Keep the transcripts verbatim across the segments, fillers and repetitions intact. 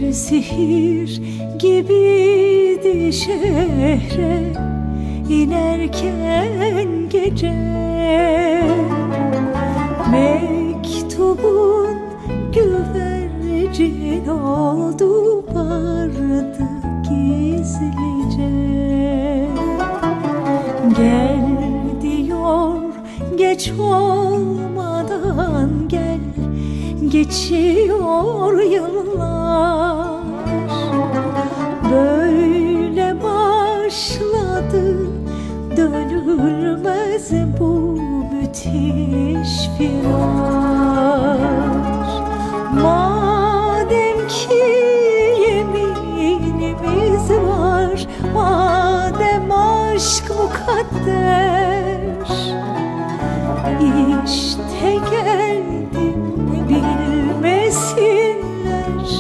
Bir sihir gibiydi şehre inerken gece. Mektubun güvercin oldu, vardı gizlice. Gel diyor, geç olmadan gel. Geçiyor yıllar, böyle başladı dönülmez bu müthiş viraj. Madem ki yeminimiz var, madem aşk mukadder, İşte geldim, bilmesinler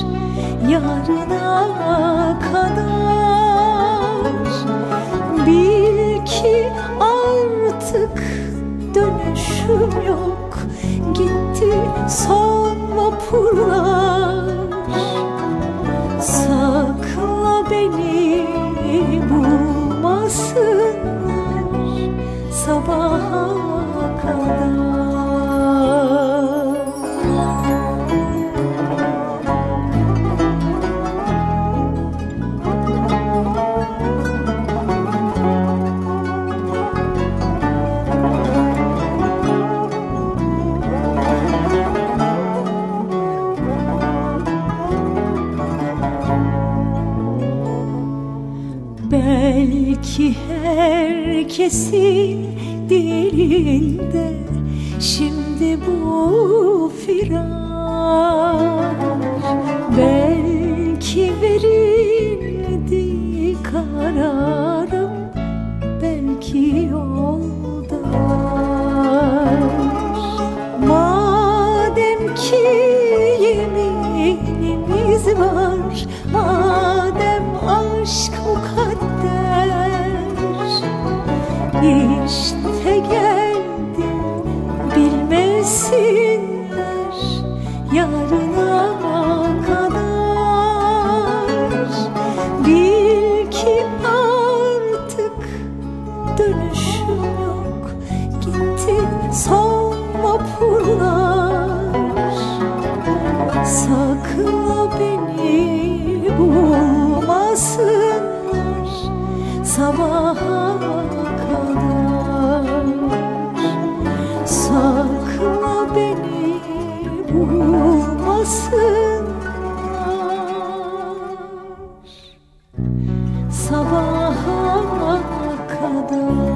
yarına kadar. Bil ki artık dönüşüm yok, gitti son vapurlar. Sakla beni, bulmasınlar sabaha kadar. Belki herkesin dilinde şimdi bu firar, belki verildi kararım, belki yolda. Madem ki yeminimiz var, madem aşk mukadder, İşte geldim, bilmesinler yarına kadar. Bil ki artık dönüşüm yok, gitti son vapurlar. Sakla beni, bulmasınlar sabaha kadar. Sakla beni, bulmasınlar sabaha kadar.